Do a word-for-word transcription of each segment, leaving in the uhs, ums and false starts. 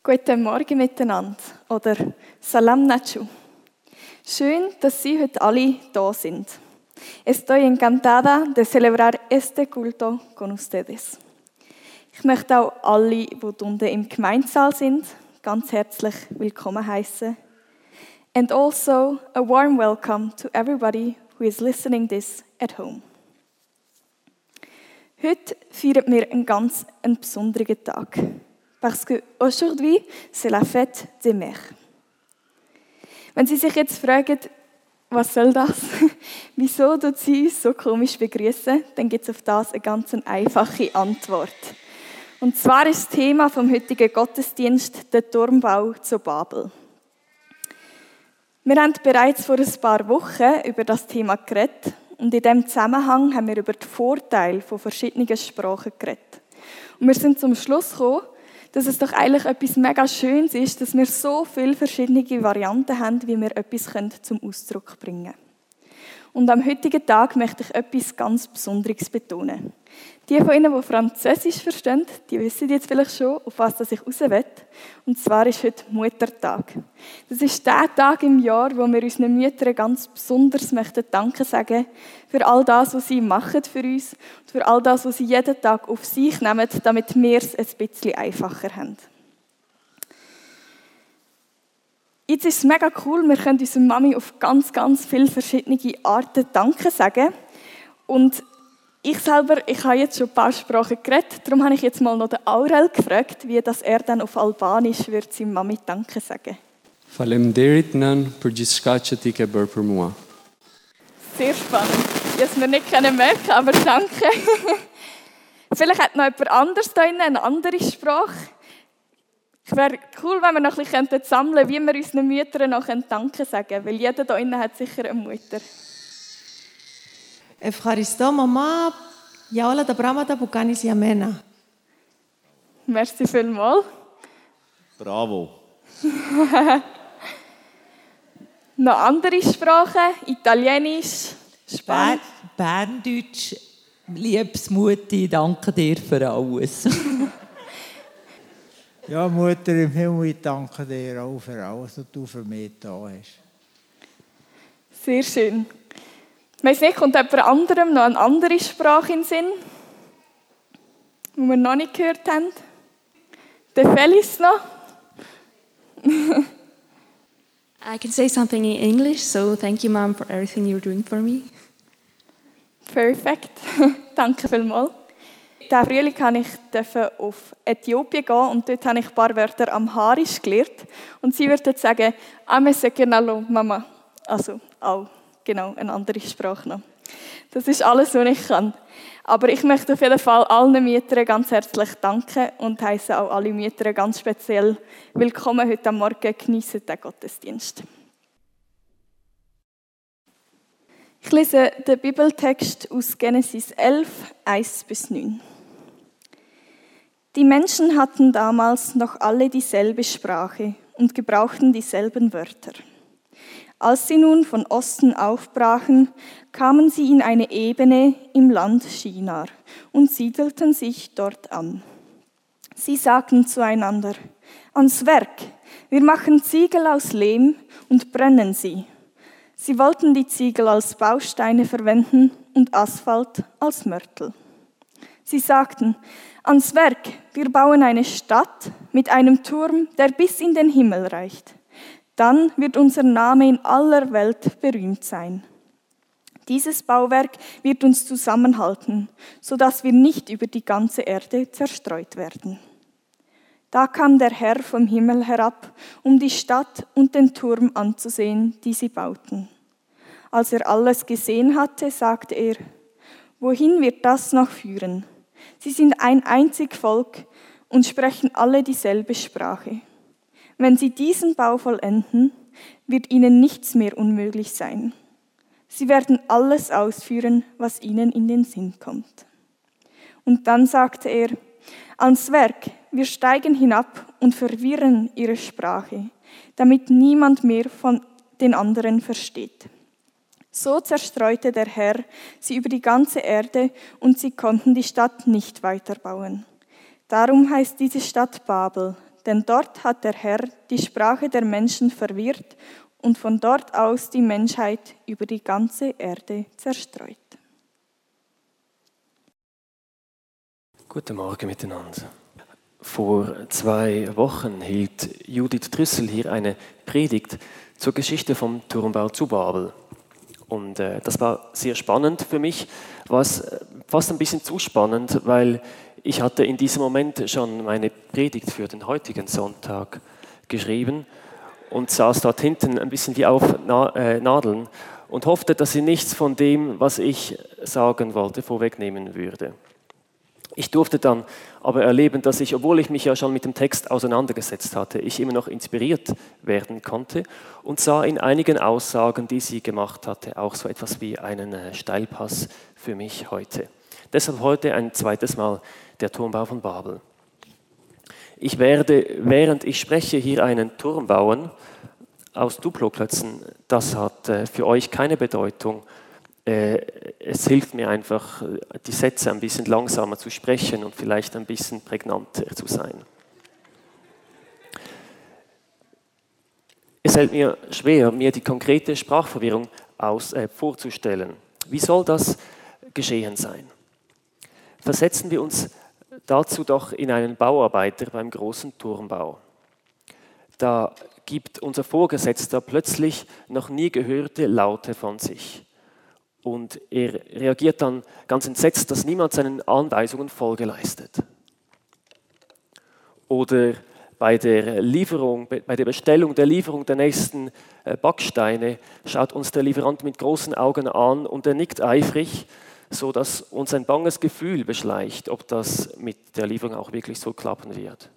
Guten Morgen miteinander oder Salam Nachu. Schön, dass Sie heute alle da sind. Estoy encantada de celebrar este culto con ustedes. Ich möchte auch alle, die unten im Gemeindesaal sind, ganz herzlich willkommen heißen. And also a warm welcome to everybody who is listening this at home. Heute feiern wir einen ganz einen besonderen Tag. Parce que aujourd'hui, c'est la fête des mères. Wenn Sie sich jetzt fragen, was soll das? Wieso tut sie uns so komisch begrüßen? Dann gibt es auf das eine ganz einfache Antwort. Und zwar ist das Thema vom heutigen Gottesdienst der Turmbau zu Babel. Wir haben bereits vor ein paar Wochen über das Thema geredet und in diesem Zusammenhang haben wir über die Vorteile von verschiedenen Sprachen geredet. Und wir sind zum Schluss gekommen, dass es doch eigentlich etwas mega Schönes ist, dass wir so viele verschiedene Varianten haben, wie wir etwas zum Ausdruck bringen können. Und am heutigen Tag möchte ich etwas ganz Besonderes betonen. Die von Ihnen, die Französisch verstehen, die wissen jetzt vielleicht schon, auf was ich raus will. Und zwar ist heute Muttertag. Das ist der Tag im Jahr, wo wir unseren Müttern ganz besonders möchten Danke sagen für all das, was sie machen für uns und für all das, was sie jeden Tag auf sich nehmen, damit wir es ein bisschen einfacher haben. Jetzt ist es mega cool, wir können unserer Mami auf ganz, ganz viele verschiedene Arten Danke sagen. Und ich selber, ich habe jetzt schon ein paar Sprachen geredet, darum habe ich jetzt mal noch den Aurel gefragt, wie das er dann auf Albanisch wird seiner Mami Danke sagen. Faleminderit nën për gjithçka që ti ke bërë për mua. Sehr spannend. Ich es mir nicht merken, aber danke. Vielleicht hat noch jemand anderes da drin, eine andere Sprache. Es wäre cool, wenn wir noch ein bisschen sammeln könnten, wie wir unseren Müttern noch Danke sagen können, weil jeder da drin hat sicher eine Mutter. Ευχαριστώ μαμά για όλα τα πράγματα που κάνεις για μένα. Merci vielmals. Bravo. Noch andere Sprachen, Italienisch, Spanisch. Berndeutsch, liebes Mutti, danke dir für alles. Ja, Mutter im Himmel, ich danke dir auch für alles, was du für mich da hast. Sehr schön. Ich weiss nicht, kommt jemand anderem noch eine andere Sprache in den Sinn, die wir noch nicht gehört haben? Der Felice noch? I can say something in English, so thank you, Mom, for everything you're doing for me. Perfekt. Danke vielmals. Diesen Frühling durfte ich auf Äthiopien gehen und dort habe ich ein paar Wörter Amharisch gelernt. Und sie würde jetzt sagen, Ame sekenalo Mama. Also auch, genau, eine andere Sprache noch. Das ist alles, was ich kann. Aber ich möchte auf jeden Fall allen Müttern ganz herzlich danken und heisse auch alle Mütter ganz speziell willkommen heute Morgen. Geniessen den Gottesdienst. Ich lese den Bibeltext aus Genesis elf, eins bis neun. Die Menschen hatten damals noch alle dieselbe Sprache und gebrauchten dieselben Wörter. Als sie nun von Osten aufbrachen, kamen sie in eine Ebene im Land Shinar und siedelten sich dort an. Sie sagten zueinander: Ans Werk, wir machen Ziegel aus Lehm und brennen sie. Sie wollten die Ziegel als Bausteine verwenden und Asphalt als Mörtel. Sie sagten: Ans Werk, wir bauen eine Stadt mit einem Turm, der bis in den Himmel reicht. Dann wird unser Name in aller Welt berühmt sein. Dieses Bauwerk wird uns zusammenhalten, sodass wir nicht über die ganze Erde zerstreut werden. Da kam der Herr vom Himmel herab, um die Stadt und den Turm anzusehen, die sie bauten. Als er alles gesehen hatte, sagte er: Wohin wird das noch führen? Sie sind ein einzig Volk und sprechen alle dieselbe Sprache. Wenn sie diesen Bau vollenden, wird ihnen nichts mehr unmöglich sein. Sie werden alles ausführen, was ihnen in den Sinn kommt. Und dann sagte er: Ans Werk, wir steigen hinab und verwirren ihre Sprache, damit niemand mehr von den anderen versteht. So zerstreute der Herr sie über die ganze Erde und sie konnten die Stadt nicht weiterbauen. Darum heißt diese Stadt Babel, denn dort hat der Herr die Sprache der Menschen verwirrt und von dort aus die Menschheit über die ganze Erde zerstreut. Guten Morgen miteinander. Vor zwei Wochen hielt Judith Trüssel hier eine Predigt zur Geschichte vom Turmbau zu Babel. Und äh, das war sehr spannend für mich, war es fast ein bisschen zu spannend, weil ich hatte in diesem Moment schon meine Predigt für den heutigen Sonntag geschrieben und saß dort hinten ein bisschen wie auf Na- äh, Nadeln und hoffte, dass sie nichts von dem, was ich sagen wollte, vorwegnehmen würde. Ich durfte dann aber erleben, dass ich, obwohl ich mich ja schon mit dem Text auseinandergesetzt hatte, ich immer noch inspiriert werden konnte und sah in einigen Aussagen, die sie gemacht hatte, auch so etwas wie einen Steilpass für mich heute. Deshalb heute ein zweites Mal der Turmbau von Babel. Ich werde, während ich spreche, hier einen Turm bauen aus Duploklötzen. Das hat für euch keine Bedeutung. Es hilft mir einfach, die Sätze ein bisschen langsamer zu sprechen und vielleicht ein bisschen prägnanter zu sein. Es fällt mir schwer, mir die konkrete Sprachverwirrung aus, äh, vorzustellen. Wie soll das geschehen sein? Versetzen wir uns dazu doch in einen Bauarbeiter beim großen Turmbau. Da gibt unser Vorgesetzter plötzlich noch nie gehörte Laute von sich. Und er reagiert dann ganz entsetzt, dass niemand seinen Anweisungen Folge leistet. Oder bei der Lieferung, bei der Bestellung der Lieferung der nächsten Backsteine schaut uns der Lieferant mit großen Augen an und er nickt eifrig, sodass uns ein banges Gefühl beschleicht, ob das mit der Lieferung auch wirklich so klappen wird.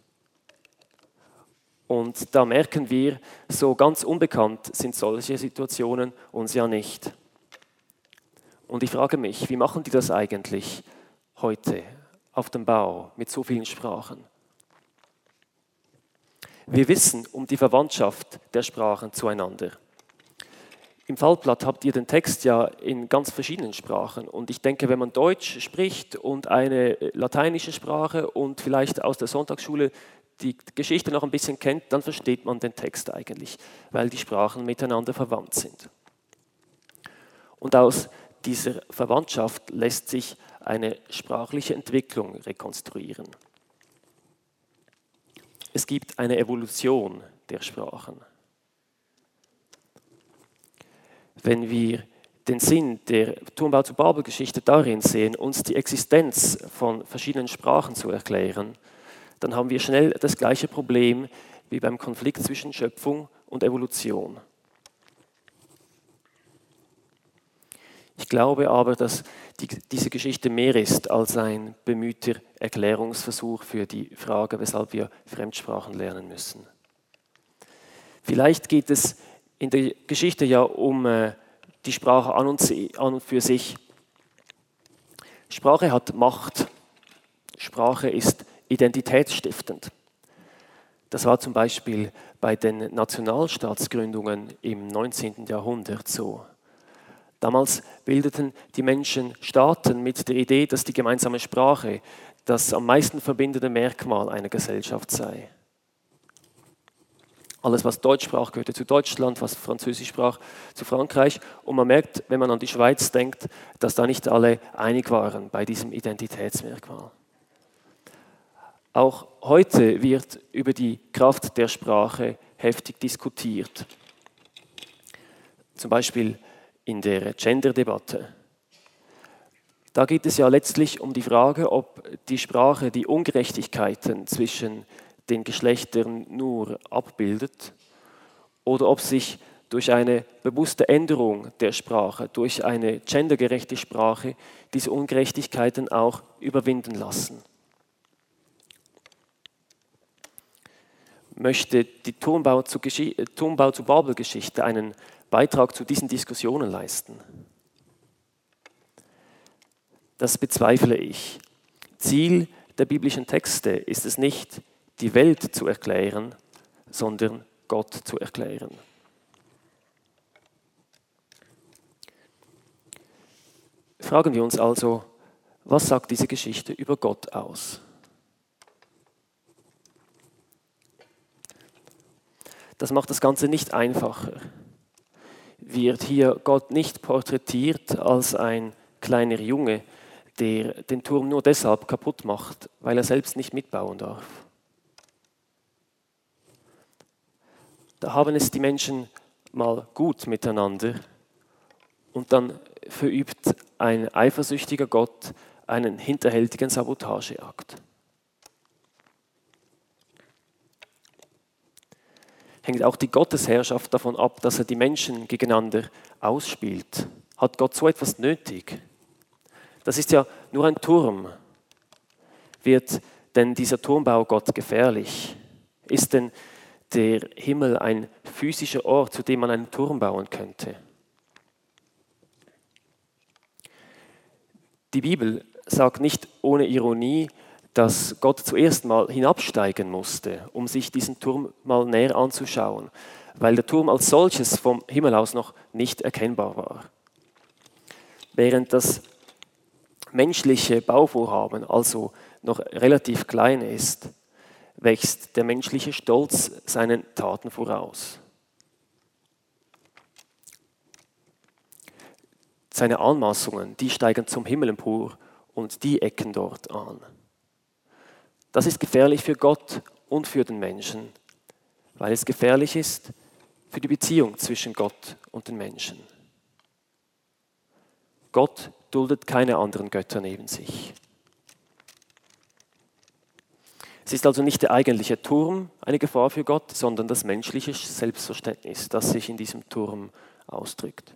Und da merken wir, so ganz unbekannt sind solche Situationen uns ja nicht. Und ich frage mich, wie machen die das eigentlich heute auf dem Bau mit so vielen Sprachen? Wir wissen um die Verwandtschaft der Sprachen zueinander. Im Fallblatt habt ihr den Text ja in ganz verschiedenen Sprachen. Und ich denke, wenn man Deutsch spricht und eine lateinische Sprache und vielleicht aus der Sonntagsschule die Geschichte noch ein bisschen kennt, dann versteht man den Text eigentlich, weil die Sprachen miteinander verwandt sind. Und aus dieser Verwandtschaft lässt sich eine sprachliche Entwicklung rekonstruieren. Es gibt eine Evolution der Sprachen. Wenn wir den Sinn der Turmbau zu Babel-Geschichte darin sehen, uns die Existenz von verschiedenen Sprachen zu erklären, dann haben wir schnell das gleiche Problem wie beim Konflikt zwischen Schöpfung und Evolution. Ich glaube aber, dass die, diese Geschichte mehr ist als ein bemühter Erklärungsversuch für die Frage, weshalb wir Fremdsprachen lernen müssen. Vielleicht geht es in der Geschichte ja um äh, die Sprache an und, an und für sich. Sprache hat Macht. Sprache ist identitätsstiftend. Das war zum Beispiel bei den Nationalstaatsgründungen im neunzehnten Jahrhundert so. Damals bildeten die Menschen Staaten mit der Idee, dass die gemeinsame Sprache das am meisten verbindende Merkmal einer Gesellschaft sei. Alles, was Deutsch sprach, gehörte zu Deutschland, was Französisch sprach, zu Frankreich. Und man merkt, wenn man an die Schweiz denkt, dass da nicht alle einig waren bei diesem Identitätsmerkmal. Auch heute wird über die Kraft der Sprache heftig diskutiert. Zum Beispiel in der Gender-Debatte. Da geht es ja letztlich um die Frage, ob die Sprache die Ungerechtigkeiten zwischen den Geschlechtern nur abbildet oder ob sich durch eine bewusste Änderung der Sprache, durch eine gendergerechte Sprache, diese Ungerechtigkeiten auch überwinden lassen. Möchte die Turmbau zu, Turmbau zu Babel-Geschichte einen Beitrag zu diesen Diskussionen leisten? Das bezweifle ich. Ziel der biblischen Texte ist es nicht, die Welt zu erklären, sondern Gott zu erklären. Fragen wir uns also, was sagt diese Geschichte über Gott aus? Das macht das Ganze nicht einfacher. Wird hier Gott nicht porträtiert als ein kleiner Junge, der den Turm nur deshalb kaputt macht, weil er selbst nicht mitbauen darf. Da haben es die Menschen mal gut miteinander und dann verübt ein eifersüchtiger Gott einen hinterhältigen Sabotageakt. Hängt auch die Gottesherrschaft davon ab, dass er die Menschen gegeneinander ausspielt? Hat Gott so etwas nötig? Das ist ja nur ein Turm. Wird denn dieser Turmbau Gott gefährlich? Ist denn der Himmel ein physischer Ort, zu dem man einen Turm bauen könnte? Die Bibel sagt nicht ohne Ironie, dass Gott zuerst mal hinabsteigen musste, um sich diesen Turm mal näher anzuschauen, weil der Turm als solches vom Himmel aus noch nicht erkennbar war. Während das menschliche Bauvorhaben also noch relativ klein ist, wächst der menschliche Stolz seinen Taten voraus. Seine Anmaßungen, die steigen zum Himmel empor und die ecken dort an. Das ist gefährlich für Gott und für den Menschen, weil es gefährlich ist für die Beziehung zwischen Gott und den Menschen. Gott duldet keine anderen Götter neben sich. Es ist also nicht der eigentliche Turm eine Gefahr für Gott, sondern das menschliche Selbstverständnis, das sich in diesem Turm ausdrückt.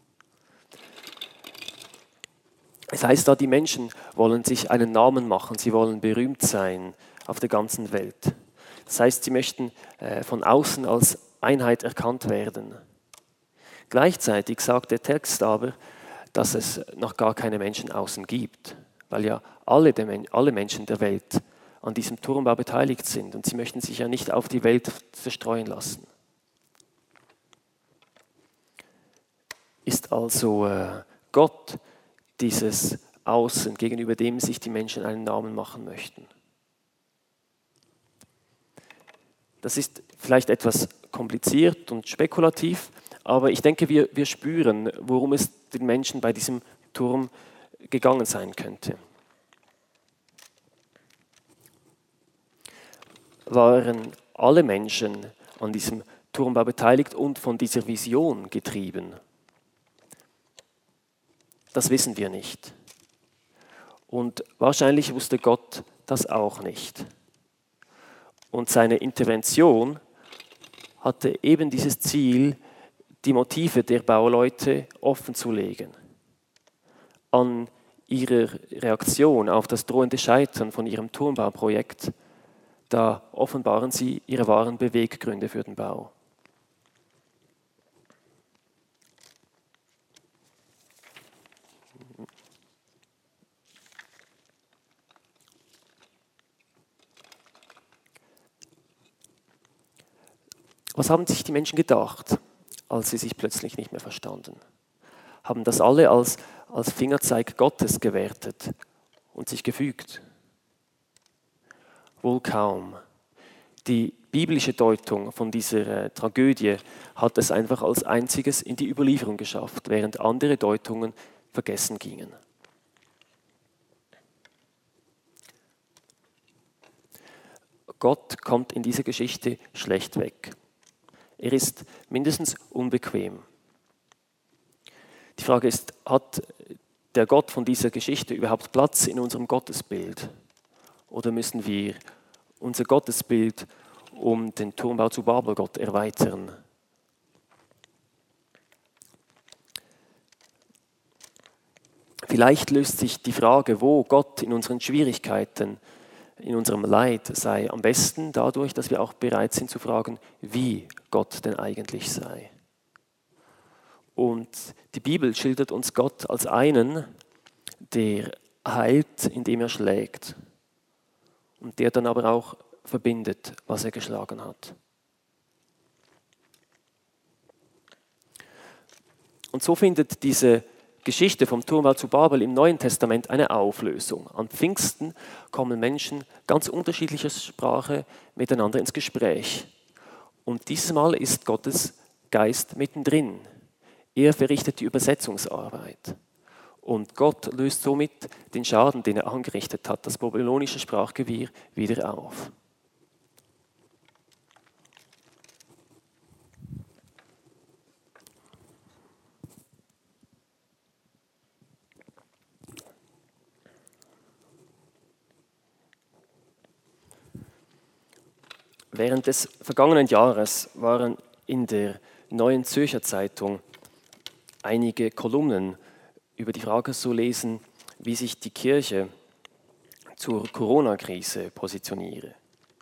Es heißt da, die Menschen wollen sich einen Namen machen, sie wollen berühmt sein auf der ganzen Welt. Das heißt, sie möchten von außen als Einheit erkannt werden. Gleichzeitig sagt der Text aber, dass es noch gar keine Menschen außen gibt, weil ja alle, alle Menschen der Welt an diesem Turmbau beteiligt sind und sie möchten sich ja nicht auf die Welt zerstreuen lassen. Ist also äh, Gott dieses Außen, gegenüber dem sich die Menschen einen Namen machen möchten? Das ist vielleicht etwas kompliziert und spekulativ, aber ich denke, wir, wir spüren, worum es den Menschen bei diesem Turm gegangen sein könnte. Waren alle Menschen an diesem Turmbau beteiligt und von dieser Vision getrieben? Das wissen wir nicht. Und wahrscheinlich wusste Gott das auch nicht. Und seine Intervention hatte eben dieses Ziel, die Motive der Bauleute offenzulegen. An ihrer Reaktion auf das drohende Scheitern von ihrem Turmbauprojekt, da offenbaren sie ihre wahren Beweggründe für den Bau. Was haben sich die Menschen gedacht, als sie sich plötzlich nicht mehr verstanden? Haben das alle als, als Fingerzeig Gottes gewertet und sich gefügt? Wohl kaum. Die biblische Deutung von dieser äh, Tragödie hat es einfach als einziges in die Überlieferung geschafft, während andere Deutungen vergessen gingen. Gott kommt in dieser Geschichte schlecht weg. Er ist mindestens unbequem. Die Frage ist, hat der Gott von dieser Geschichte überhaupt Platz in unserem Gottesbild? Oder müssen wir unser Gottesbild um den Turmbau zu Babelgott erweitern? Vielleicht löst sich die Frage, wo Gott in unseren Schwierigkeiten, in unserem Leid sei, am besten dadurch, dass wir auch bereit sind zu fragen, wie Gott denn eigentlich sei. Und die Bibel schildert uns Gott als einen, der heilt, indem er schlägt. Und der dann aber auch verbindet, was er geschlagen hat. Und so findet diese Geschichte vom Turmbau zu Babel im Neuen Testament eine Auflösung. An Pfingsten kommen Menschen ganz unterschiedlicher Sprache miteinander ins Gespräch. Und dieses Mal ist Gottes Geist mittendrin. Er verrichtet die Übersetzungsarbeit. Und Gott löst somit den Schaden, den er angerichtet hat, das babylonische Sprachgewirr, wieder auf. Während des vergangenen Jahres waren in der Neuen Zürcher Zeitung einige Kolumnen über die Frage zu lesen, wie sich die Kirche zur Corona-Krise positioniere.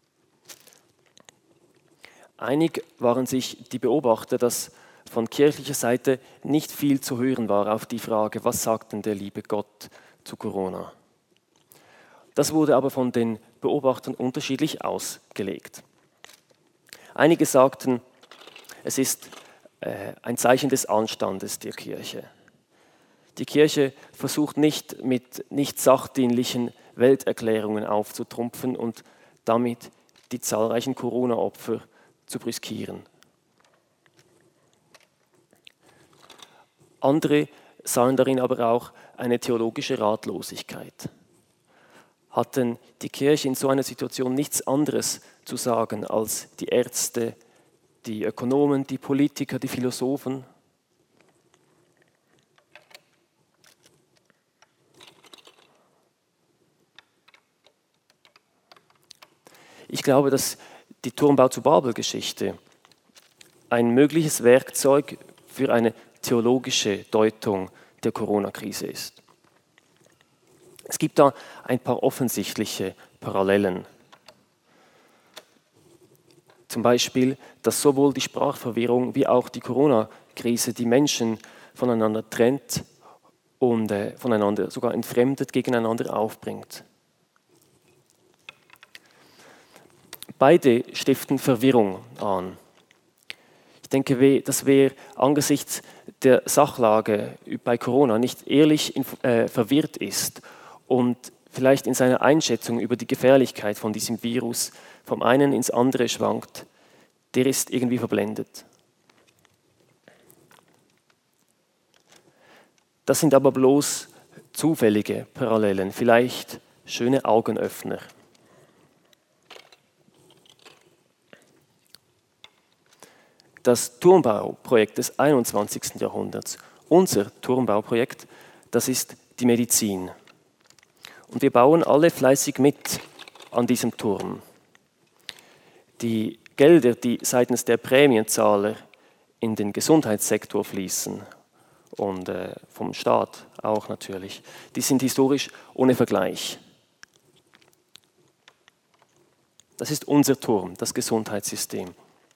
Einig waren sich die Beobachter, dass von kirchlicher Seite nicht viel zu hören war auf die Frage, was sagt denn der liebe Gott zu Corona? Das wurde aber von den Beobachtern unterschiedlich ausgelegt. Einige sagten, es ist äh, ein Zeichen des Anstandes der Kirche. Die Kirche versucht nicht mit nicht sachdienlichen Welterklärungen aufzutrumpfen und damit die zahlreichen Corona-Opfer zu brüskieren. Andere sahen darin aber auch eine theologische Ratlosigkeit. Hatten die Kirche in so einer Situation nichts anderes zu sagen als die Ärzte, die Ökonomen, die Politiker, die Philosophen? Ich glaube, dass die Turmbau zu Babel-Geschichte ein mögliches Werkzeug für eine theologische Deutung der Corona-Krise ist. Es gibt da ein paar offensichtliche Parallelen. Zum Beispiel, dass sowohl die Sprachverwirrung wie auch die Corona-Krise die Menschen voneinander trennt und äh, voneinander sogar entfremdet gegeneinander aufbringt. Beide stiften Verwirrung an. Ich denke, dass wer angesichts der Sachlage bei Corona nicht ehrlich äh, verwirrt ist und vielleicht in seiner Einschätzung über die Gefährlichkeit von diesem Virus vom einen ins andere schwankt, der ist irgendwie verblendet. Das sind aber bloß zufällige Parallelen, vielleicht schöne Augenöffner. Das Turmbauprojekt des einundzwanzigsten Jahrhunderts, unser Turmbauprojekt, das ist die Medizin. Und wir bauen alle fleißig mit an diesem Turm. Die Gelder, die seitens der Prämienzahler in den Gesundheitssektor fließen und äh, vom Staat auch natürlich, die sind historisch ohne Vergleich. Das ist unser Turm, das Gesundheitssystem.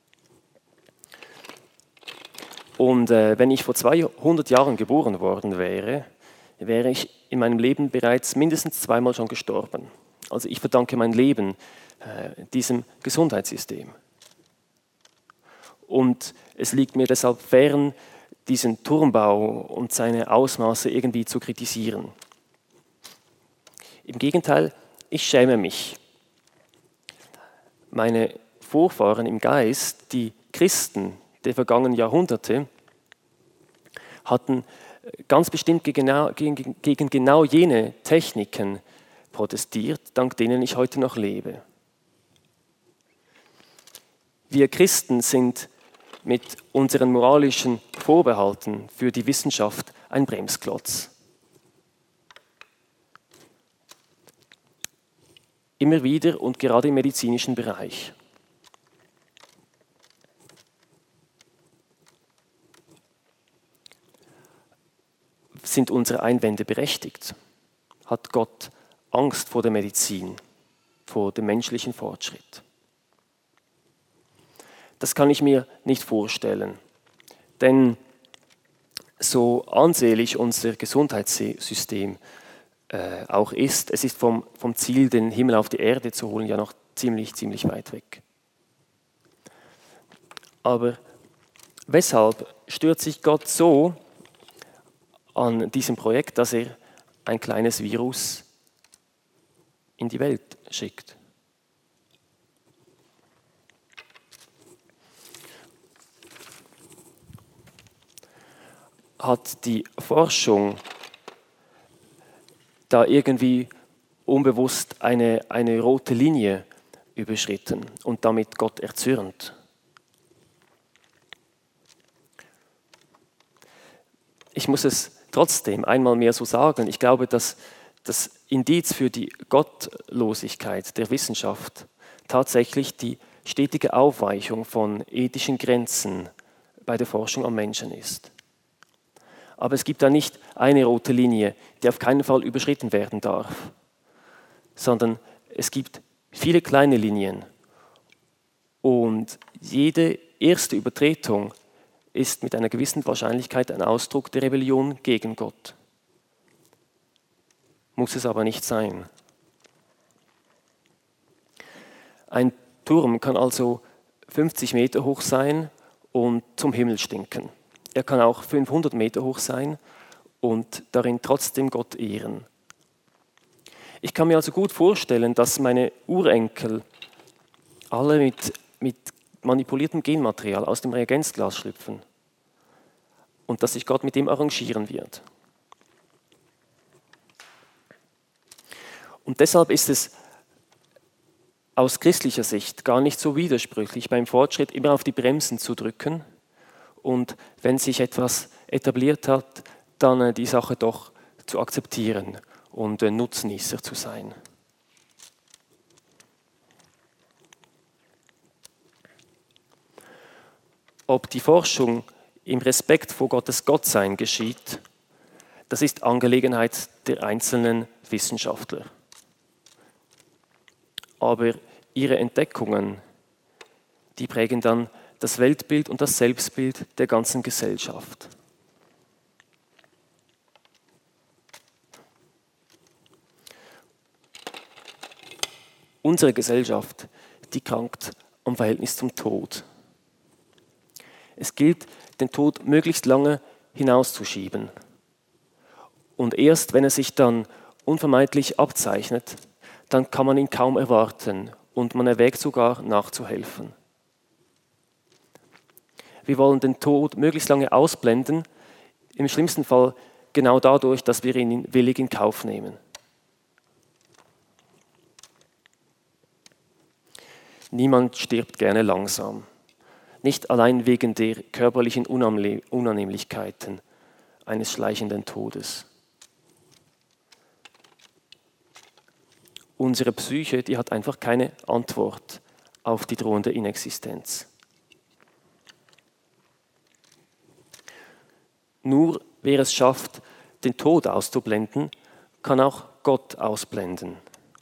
Und äh, wenn ich vor zweihundert Jahren geboren worden wäre, wäre ich in meinem Leben bereits mindestens zweimal schon gestorben. Also ich verdanke mein Leben äh, diesem Gesundheitssystem. Und es liegt mir deshalb fern, diesen Turmbau und seine Ausmaße irgendwie zu kritisieren. Im Gegenteil, ich schäme mich. Meine Vorfahren im Geist, die Christen der vergangenen Jahrhunderte, hatten ganz bestimmt gegen, gegen, gegen genau jene Techniken protestiert, dank denen ich heute noch lebe. Wir Christen sind mit unseren moralischen Vorbehalten für die Wissenschaft ein Bremsklotz. Immer wieder und gerade im medizinischen Bereich. Sind unsere Einwände berechtigt? Hat Gott Angst vor der Medizin, vor dem menschlichen Fortschritt? Das kann ich mir nicht vorstellen, denn so ansehlich unser Gesundheitssystem äh, auch ist, es ist vom, vom Ziel, den Himmel auf die Erde zu holen, ja noch ziemlich, ziemlich weit weg. Aber weshalb stört sich Gott so an diesem Projekt, dass er ein kleines Virus in die Welt schickt? hat die Forschung da irgendwie unbewusst eine, eine rote Linie überschritten und damit Gott erzürnt. Ich muss es trotzdem einmal mehr so sagen, ich glaube, dass das Indiz für die Gottlosigkeit der Wissenschaft tatsächlich die stetige Aufweichung von ethischen Grenzen bei der Forschung am Menschen ist. Aber es gibt da nicht eine rote Linie, die auf keinen Fall überschritten werden darf, sondern es gibt viele kleine Linien und jede erste Übertretung ist mit einer gewissen Wahrscheinlichkeit ein Ausdruck der Rebellion gegen Gott. Muss es aber nicht sein. Ein Turm kann also fünfzig Meter hoch sein und zum Himmel stinken. Er kann auch fünfhundert Meter hoch sein und darin trotzdem Gott ehren. Ich kann mir also gut vorstellen, dass meine Urenkel alle mit, mit manipuliertem Genmaterial aus dem Reagenzglas schlüpfen und dass sich Gott mit dem arrangieren wird. Und deshalb ist es aus christlicher Sicht gar nicht so widersprüchlich, beim Fortschritt immer auf die Bremsen zu drücken und wenn sich etwas etabliert hat, dann die Sache doch zu akzeptieren und Nutznießer zu sein. Ob die Forschung im Respekt vor Gottes Gottsein geschieht, das ist Angelegenheit der einzelnen Wissenschaftler. Aber ihre Entdeckungen, die prägen dann das Weltbild und das Selbstbild der ganzen Gesellschaft. Unsere Gesellschaft, die krankt am Verhältnis zum Tod. Es gilt, den Tod möglichst lange hinauszuschieben. Und erst wenn er sich dann unvermeidlich abzeichnet, dann kann man ihn kaum erwarten und man erwägt sogar nachzuhelfen. Wir wollen den Tod möglichst lange ausblenden, im schlimmsten Fall genau dadurch, dass wir ihn willig in Kauf nehmen. Niemand stirbt gerne langsam, nicht allein wegen der körperlichen Unannehmlichkeiten eines schleichenden Todes. Unsere Psyche, die hat einfach keine Antwort auf die drohende Inexistenz. Nur wer es schafft, den Tod auszublenden, kann auch Gott ausblenden.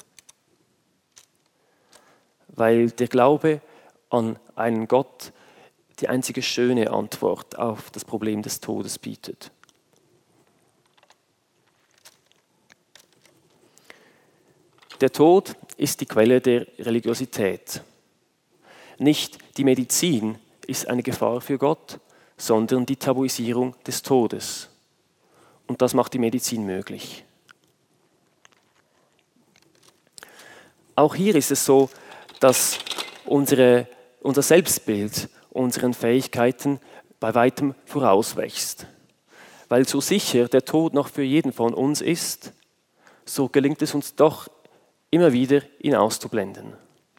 Weil der Glaube an einen Gott die einzige schöne Antwort auf das Problem des Todes bietet. Der Tod ist die Quelle der Religiosität. Nicht die Medizin ist eine Gefahr für Gott, sondern die Tabuisierung des Todes. Und das macht die Medizin möglich. Auch hier ist es so, dass unsere, unser Selbstbild unseren Fähigkeiten bei weitem vorauswächst. Weil so sicher der Tod noch für jeden von uns ist, so gelingt es uns doch immer wieder, ihn auszublenden.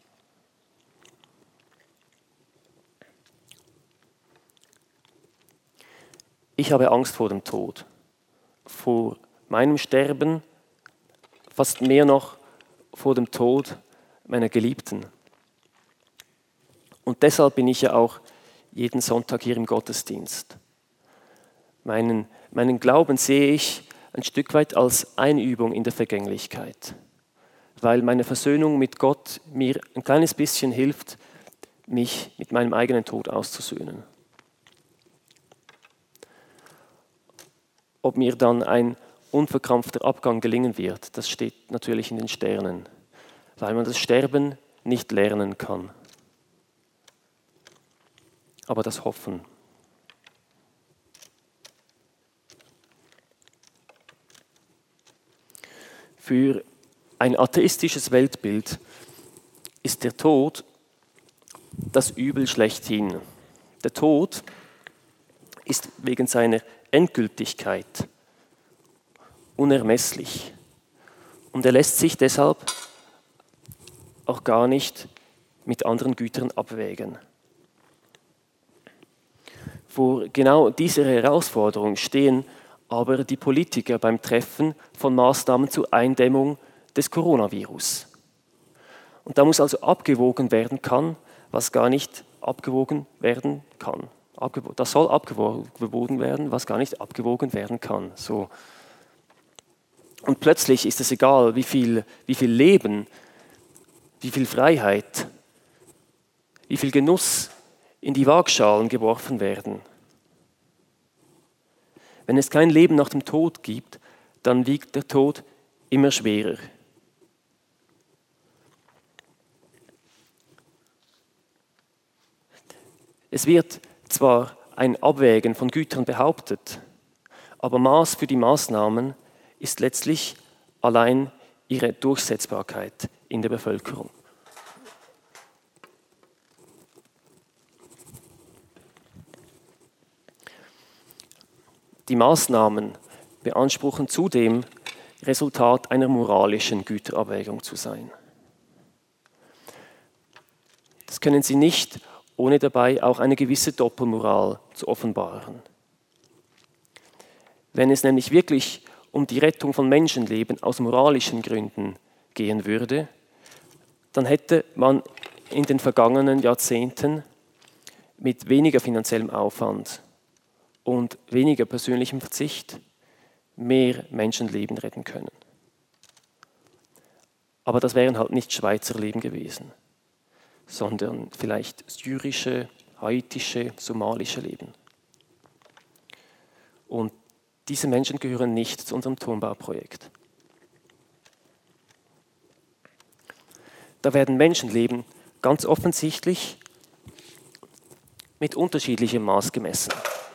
Ich habe Angst vor dem Tod, vor meinem Sterben, fast mehr noch vor dem Tod meiner Geliebten. Und deshalb bin ich ja auch jeden Sonntag hier im Gottesdienst. Meinen, meinen Glauben sehe ich ein Stück weit als Einübung in der Vergänglichkeit, weil meine Versöhnung mit Gott mir ein kleines bisschen hilft, mich mit meinem eigenen Tod auszusöhnen. Ob mir dann ein unverkrampfter Abgang gelingen wird, das steht natürlich in den Sternen, weil man das Sterben nicht lernen kann. Aber das Hoffen. Für ein atheistisches Weltbild ist der Tod das Übel schlechthin. Der Tod ist wegen seiner Endgültigkeit unermesslich. Und er lässt sich deshalb auch gar nicht mit anderen Gütern abwägen. Vor genau dieser Herausforderung stehen aber die Politiker beim Treffen von Maßnahmen zur Eindämmung des Coronavirus. Und da muss also abgewogen werden kann, was gar nicht abgewogen werden kann. Das soll abgewogen werden, was gar nicht abgewogen werden kann. So. Und plötzlich ist es egal, wie viel, wie viel Leben, wie viel Freiheit, wie viel Genuss in die Waagschalen geworfen werden. Wenn es kein Leben nach dem Tod gibt, dann wiegt der Tod immer schwerer. Es wird zwar ein Abwägen von Gütern behauptet, aber Maß für die Maßnahmen ist letztlich allein ihre Durchsetzbarkeit in der Bevölkerung. Die Maßnahmen beanspruchen zudem, Resultat einer moralischen Güterabwägung zu sein. Das können sie nicht, ohne dabei auch eine gewisse Doppelmoral zu offenbaren. Wenn es nämlich wirklich um die Rettung von Menschenleben aus moralischen Gründen gehen würde, dann hätte man in den vergangenen Jahrzehnten mit weniger finanziellem Aufwand und weniger persönlichem Verzicht mehr Menschenleben retten können. Aber das wären halt nicht Schweizer Leben gewesen, sondern vielleicht syrische, haitische, somalische Leben. Und diese Menschen gehören nicht zu unserem Turmbauprojekt. Da werden Menschenleben ganz offensichtlich mit unterschiedlichem Maß gemessen.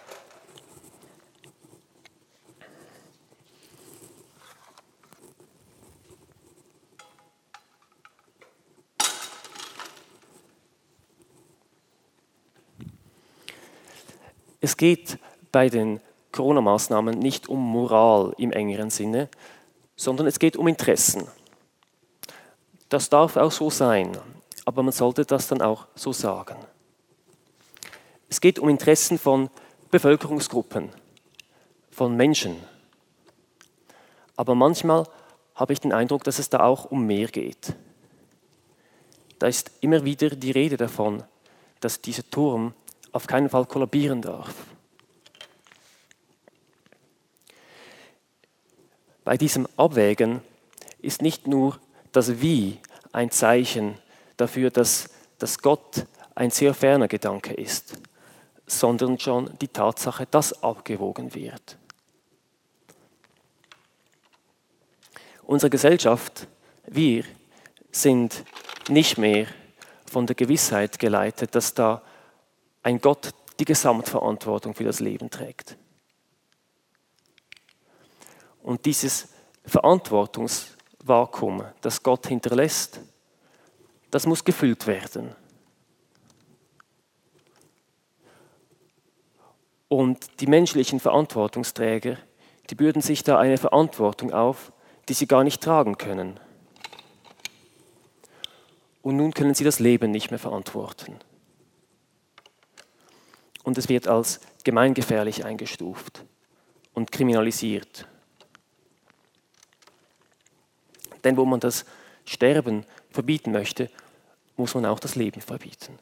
Es geht bei den Corona-Maßnahmen nicht um Moral im engeren Sinne, sondern es geht um Interessen. Das darf auch so sein, aber man sollte das dann auch so sagen. Es geht um Interessen von Bevölkerungsgruppen, von Menschen. Aber manchmal habe ich den Eindruck, dass es da auch um mehr geht. Da ist immer wieder die Rede davon, dass dieser Turm auf keinen Fall kollabieren darf. Bei diesem Abwägen ist nicht nur das Wie ein Zeichen dafür, dass, dass Gott ein sehr ferner Gedanke ist, sondern schon die Tatsache, dass abgewogen wird. Unsere Gesellschaft, wir, sind nicht mehr von der Gewissheit geleitet, dass da ein Gott die Gesamtverantwortung für das Leben trägt. Und dieses Verantwortungsvakuum, das Gott hinterlässt, das muss gefüllt werden. Und die menschlichen Verantwortungsträger, die bürden sich da eine Verantwortung auf, die sie gar nicht tragen können. Und nun können sie das Leben nicht mehr verantworten. Und es wird als gemeingefährlich eingestuft und kriminalisiert. Denn wo man das Sterben verbieten möchte, muss man auch das Leben verbieten.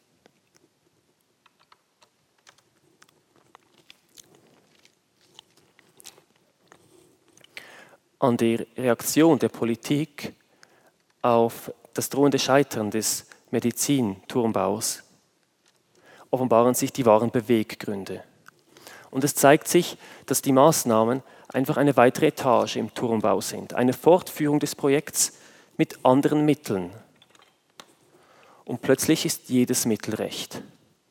An der Reaktion der Politik auf das drohende Scheitern des Medizinturmbaus offenbaren sich die wahren Beweggründe. Und es zeigt sich, dass die Maßnahmen einfach eine weitere Etage im Turmbau sind, eine Fortführung des Projekts mit anderen Mitteln. Und plötzlich ist jedes Mittel recht.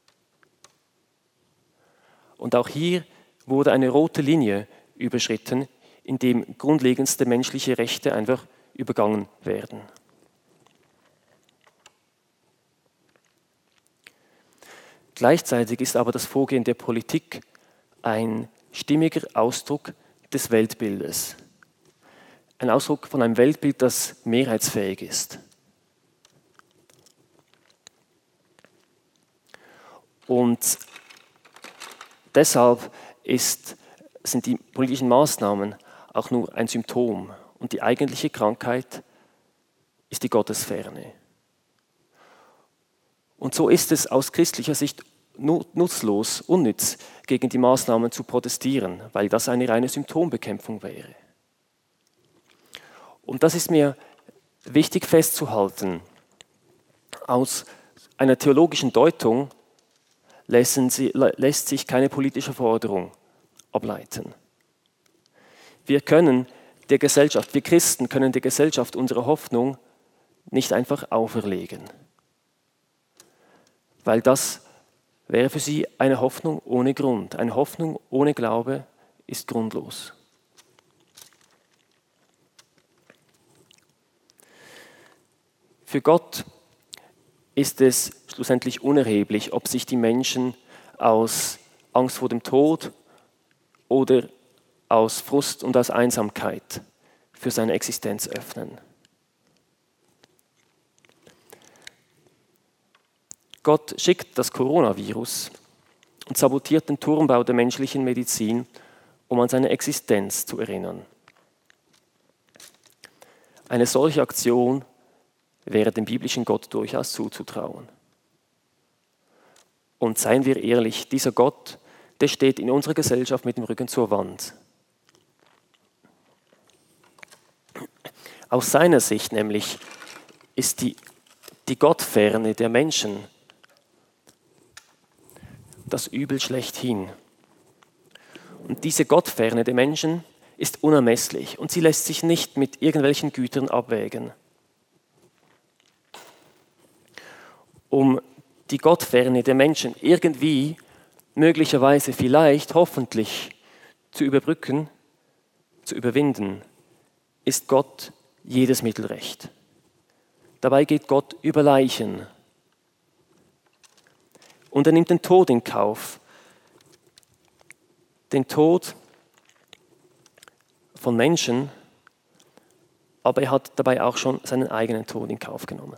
Und auch hier wurde eine rote Linie überschritten, in dem grundlegendste menschliche Rechte einfach übergangen werden. Gleichzeitig ist aber das Vorgehen der Politik ein stimmiger Ausdruck des Weltbildes. Ein Ausdruck von einem Weltbild, das mehrheitsfähig ist. Und deshalb ist, sind die politischen Maßnahmen auch nur ein Symptom. Und die eigentliche Krankheit ist die Gottesferne. Und so ist es aus christlicher Sicht nutzlos, unnütz, gegen die Maßnahmen zu protestieren, weil das eine reine Symptombekämpfung wäre. Und das ist mir wichtig festzuhalten. Aus einer theologischen Deutung lässt sich keine politische Forderung ableiten. Wir können der Gesellschaft, wir Christen können der Gesellschaft unsere Hoffnung nicht einfach auferlegen. Weil das wäre für sie eine Hoffnung ohne Grund. Eine Hoffnung ohne Glaube ist grundlos. Für Gott ist es schlussendlich unerheblich, ob sich die Menschen aus Angst vor dem Tod oder aus Frust und aus Einsamkeit für seine Existenz öffnen. Gott schickt das Coronavirus und sabotiert den Turmbau der menschlichen Medizin, um an seine Existenz zu erinnern. Eine solche Aktion wäre dem biblischen Gott durchaus zuzutrauen. Und seien wir ehrlich, dieser Gott, der steht in unserer Gesellschaft mit dem Rücken zur Wand. Aus seiner Sicht nämlich ist die, die Gottferne der Menschen das Übel schlechthin. Und diese Gottferne der Menschen ist unermesslich und sie lässt sich nicht mit irgendwelchen Gütern abwägen. Um die Gottferne der Menschen irgendwie, möglicherweise, vielleicht, hoffentlich zu überbrücken, zu überwinden, ist Gott jedes Mittel recht. Dabei geht Gott über Leichen. Und er nimmt den Tod in Kauf. Den Tod von Menschen, aber er hat dabei auch schon seinen eigenen Tod in Kauf genommen.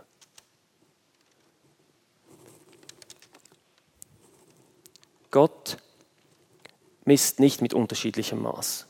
Gott misst nicht mit unterschiedlichem Maß.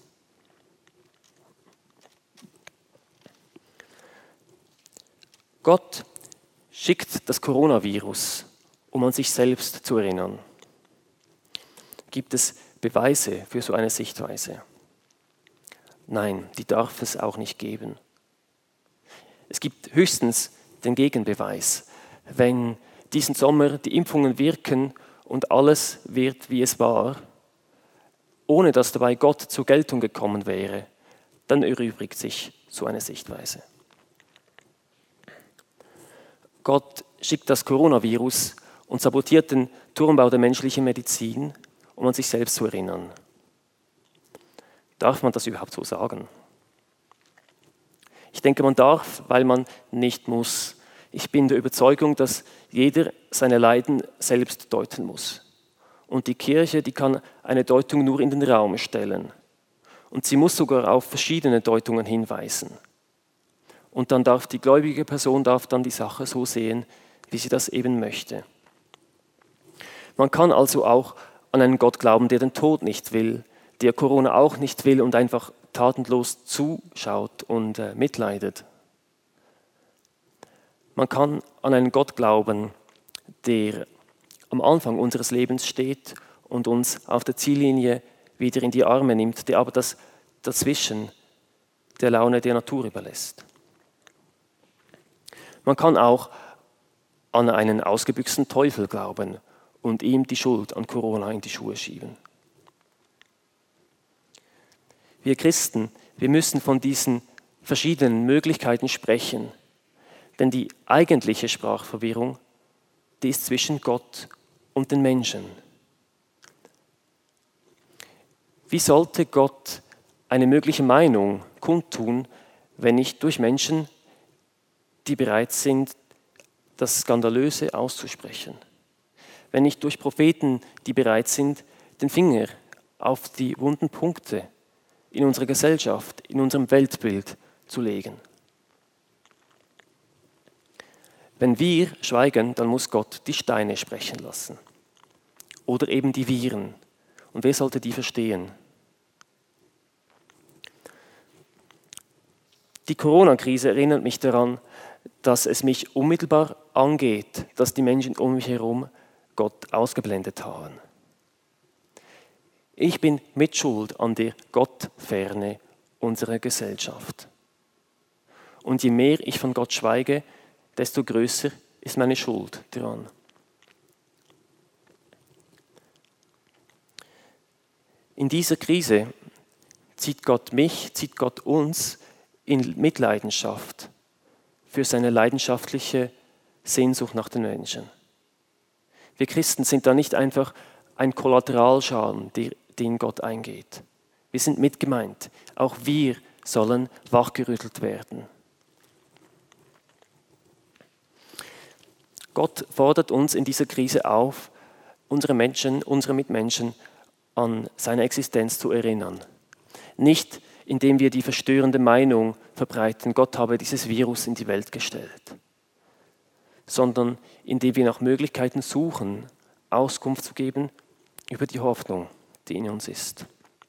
Gott schickt das Coronavirus, um an sich selbst zu erinnern. Gibt es Beweise für so eine Sichtweise? Nein, die darf es auch nicht geben. Es gibt höchstens den Gegenbeweis. Wenn diesen Sommer die Impfungen wirken und alles wird, wie es war, ohne dass dabei Gott zur Geltung gekommen wäre, dann erübrigt sich so eine Sichtweise. Gott schickt das Coronavirus und sabotiert den Turmbau der menschlichen Medizin, um an sich selbst zu erinnern. Darf man das überhaupt so sagen? Ich denke, man darf, weil man nicht muss. Ich bin der Überzeugung, dass jeder seine Leiden selbst deuten muss. Und die Kirche, die kann eine Deutung nur in den Raum stellen. Und sie muss sogar auf verschiedene Deutungen hinweisen. Und dann darf die gläubige Person darf dann die Sache so sehen, wie sie das eben möchte. Man kann also auch an einen Gott glauben, der den Tod nicht will, der Corona auch nicht will und einfach tatenlos zuschaut und äh, mitleidet. Man kann an einen Gott glauben, der am Anfang unseres Lebens steht und uns auf der Ziellinie wieder in die Arme nimmt, der aber das dazwischen der Laune der Natur überlässt. Man kann auch an einen ausgebüxten Teufel glauben und ihm die Schuld an Corona in die Schuhe schieben. Wir Christen, wir müssen von diesen verschiedenen Möglichkeiten sprechen, denn die eigentliche Sprachverwirrung, die ist zwischen Gott und den Menschen. Wie sollte Gott eine mögliche Meinung kundtun, wenn nicht durch Menschen, die bereit sind, das Skandalöse auszusprechen? Wenn nicht durch Propheten, die bereit sind, den Finger auf die wunden Punkte in unserer Gesellschaft, in unserem Weltbild zu legen. Wenn wir schweigen, dann muss Gott die Steine sprechen lassen. Oder eben die Viren. Und wer sollte die verstehen? Die Corona-Krise erinnert mich daran, dass es mich unmittelbar angeht, dass die Menschen um mich herum Gott ausgeblendet haben. Ich bin mitschuld an der Gottferne unserer Gesellschaft. Und je mehr ich von Gott schweige, desto größer ist meine Schuld daran. In dieser Krise zieht Gott mich, zieht Gott uns in Mitleidenschaft für seine leidenschaftliche Sehnsucht nach den Menschen. Wir Christen sind da nicht einfach ein Kollateralschaden, den Gott eingeht. Wir sind mitgemeint. Auch wir sollen wachgerüttelt werden. Gott fordert uns in dieser Krise auf, unsere Menschen, unsere Mitmenschen an seine Existenz zu erinnern. Nicht, indem wir die verstörende Meinung verbreiten, Gott habe dieses Virus in die Welt gestellt, sondern indem wir nach Möglichkeiten suchen, Auskunft zu geben über die Hoffnung, die in uns ist.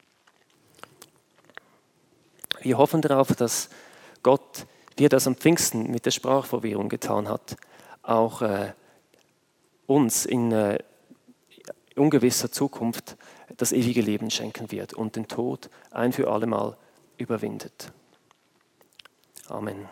Wir hoffen darauf, dass Gott, wie er das am Pfingsten mit der Sprachverwirrung getan hat, auch äh, uns in äh, ungewisser Zukunft das ewige Leben schenken wird und den Tod ein für alle Mal überwindet. Amen.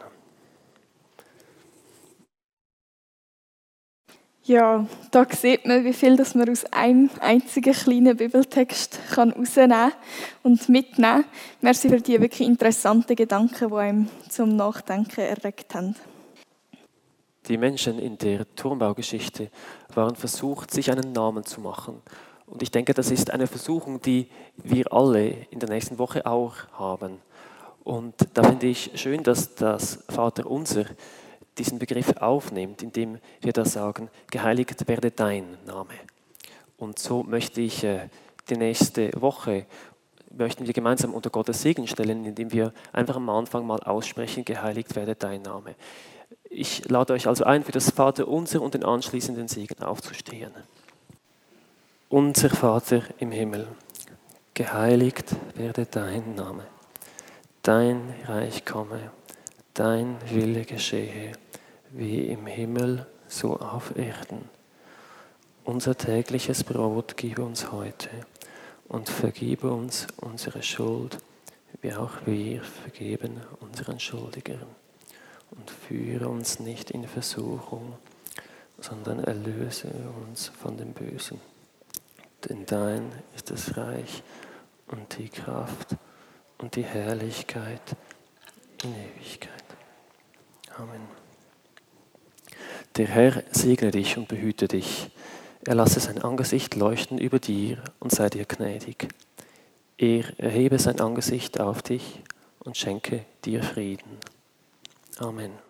Ja, da sieht man, wie viel das man aus einem einzigen kleinen Bibeltext kann rausnehmen und mitnehmen. Merci für die wirklich interessanten Gedanken, die einem zum Nachdenken erregt haben. Die Menschen in der Turmbaugeschichte waren versucht, sich einen Namen zu machen. Und ich denke, das ist eine Versuchung, die wir alle in der nächsten Woche auch haben. Und da finde ich schön, dass das Vaterunser diesen Begriff aufnimmt, indem wir da sagen, geheiligt werde dein Name. Und so möchte ich äh, die nächste Woche, möchten wir gemeinsam unter Gottes Segen stellen, indem wir einfach am Anfang mal aussprechen, geheiligt werde dein Name. Ich lade euch also ein, für das Vaterunser und den anschließenden Segen aufzustehen. Unser Vater im Himmel, geheiligt werde dein Name. Dein Reich komme, dein Wille geschehe, wie im Himmel, so auf Erden. Unser tägliches Brot gib uns heute und vergib uns unsere Schuld, wie auch wir vergeben unseren Schuldigern. Und führe uns nicht in Versuchung, sondern erlöse uns von dem Bösen. Denn dein ist das Reich und die Kraft und die Herrlichkeit in Ewigkeit. Amen. Der Herr segne dich und behüte dich. Er lasse sein Angesicht leuchten über dir und sei dir gnädig. Er erhebe sein Angesicht auf dich und schenke dir Frieden. Amen.